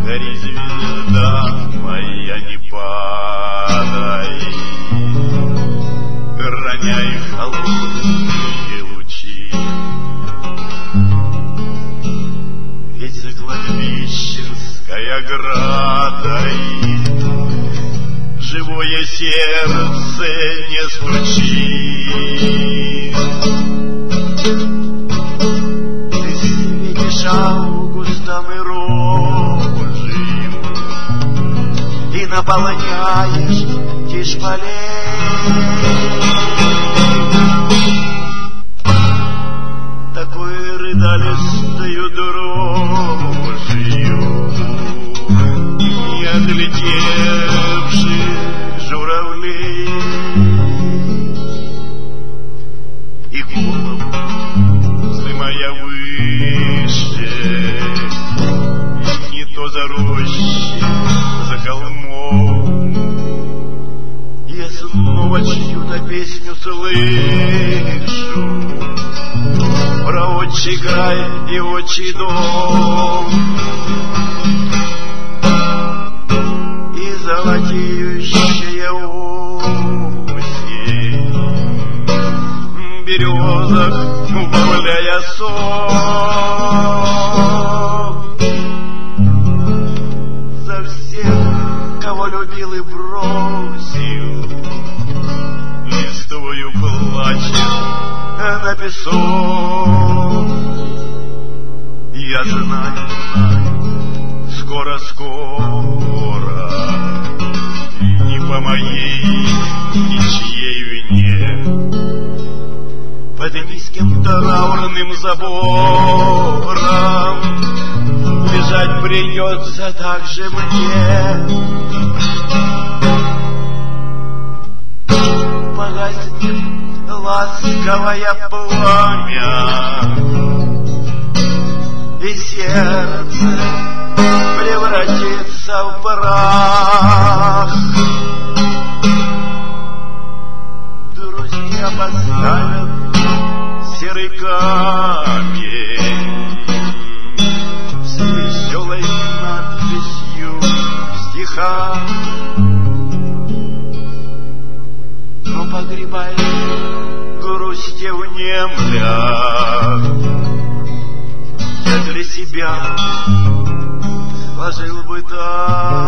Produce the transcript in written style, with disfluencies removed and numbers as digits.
Гори, звезда моя, не падай, роняй холодные лучи. Ведь за кладбищенской оградой живое сердце не стучит. Ты светишь августом и рожью и наполняешь тишь полей. Такой рыдалистою дрожью не отлетевших журавлей. И голову вздымая выше, не то за рощей, за холмом, я снова чью-то песню слышу про отчий край и отчий дом. И золотеющая осень в березах, убавляя сон, за всех, кого любил и бросил, листвою плачет на песок. Я знаю, скоро-скоро, не по моей ничьей вине, под низким траурным забором лежать придется также мне. Погаснет ласковое пламя, и сердце превратится в прах. Друзья поставят серый камень с веселой надписью в стихах. Но погребай грусти внемля, я для себя сложил бы так.